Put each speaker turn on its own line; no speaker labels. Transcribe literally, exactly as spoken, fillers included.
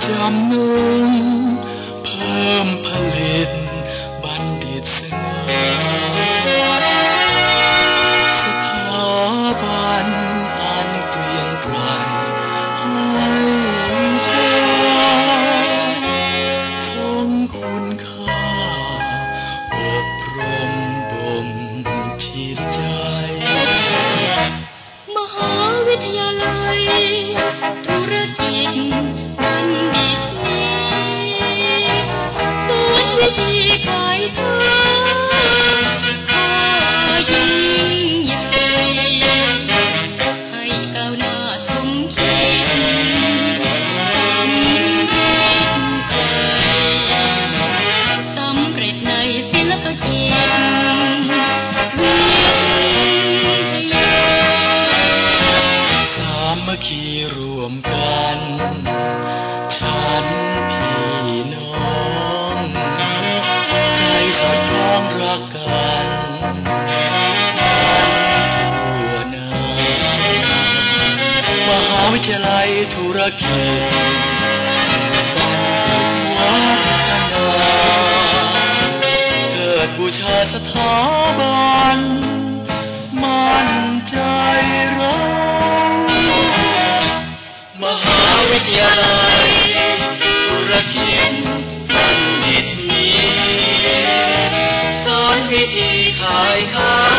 จำนุ่งเพิ่มผลิตบัณฑิตสง่าสถาบันอันเกรียงไกรให้วิชาทรงคุณค่าอบรมบ่มจิตใจ
มหาวิทยาลัยธุรกิจบัณฑิตนี้สอนวิธีขายท่าข้ายิ่งใหญ่ให้ก้าวหน้าสมคิดสำเร็จไกลสำเร็จในศิลปกิจ
สามัคคีรวมกันฉันพี่น้องใจสอดคล้องรักกันทั่วหน้ามหาวิทยาลัยธุรกิจบัณฑิตวัฒนาเกิดบูชาสถาบันมั่นใจรักมหาวิทยาลัยธุรกิจบัณฑิตนี้สอนวิธีขายข้า